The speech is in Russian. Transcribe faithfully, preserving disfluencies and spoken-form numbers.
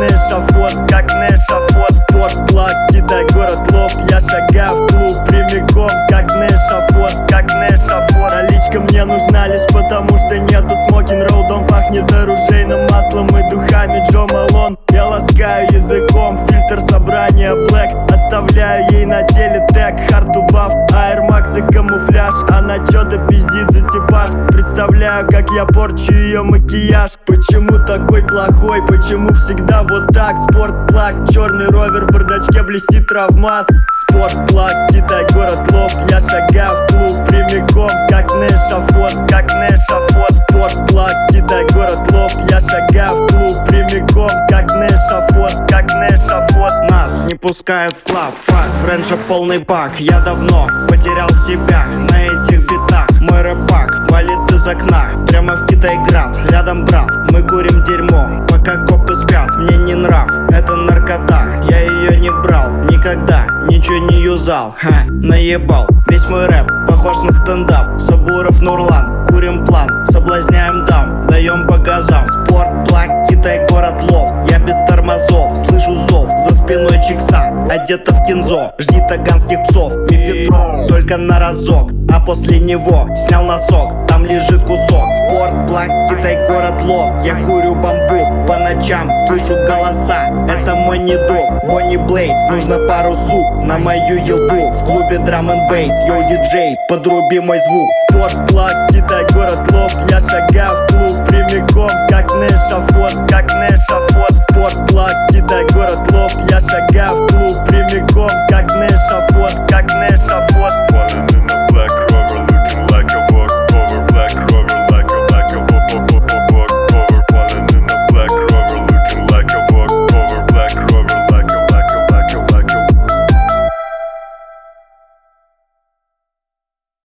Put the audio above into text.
на эшафот, как на эшафот. Спортплаг, Китай, город Лов, я шагаю в клуб прямиком, как на эшафот, как на эшафот. Наличка мне нужна лишь потому, что нету смокинг-ролл. Дом пахнет оружейным маслом и духами Джо Малон. Я ласкаю языком фильтр собрания Black, оставляю ей на теле тег Hard to buff, Air Max и камуфляж. Она чё-то пиздит за типаж. Представляю, как я порчу ее макияж. Почему такой плохой, почему всегда вот так? Спортплаг, черный ровер, в бардачке блестит травмат. Спортплаг, Китай, город Лов, я шагаю в клуб прямиком, как на эшафот, как на эшафот. Спортплаг, Китай, город Лов, я шагаю в клуб прямиком, как на эшафот, как на эшафот. Нас не пускают в клаб, факт, френча полный бак. Я давно потерял себя на этих битах. Мой рэп-пак валит из окна прямо в Китайград. Рядом брат, мы курим дерьмо, пока копы спят. Мне не нрав, это наркота, я ее не брал никогда, ничего не юзал, ха, наебал. Весь мой рэп похож на стендап. Сабуров, Нурлан, курим план, соблазняем дам, даем по газам. Спортплаг, Китай, город Лов, я без тормозов, слышу зов за спиной чикса, одета в кинзо. Жди таганских псов, мефедрон только на разок, а после него снял носок, там лежит кусок. Спортплаг, Китай, город Лов, я курю бамбук по ночам, слышу голоса, это мой недуг. Бонни Блейз, нужно пару суп на мою елду. В клубе драм н бейс, йоу диджей, подруби мой звук. Спортплаг, Китай, город Лов, я шагаю в клуб прямиком, как на эшафот, как на эшафот. Спортплаг, Китай, город Лов, я шагаю в клуб прямиком,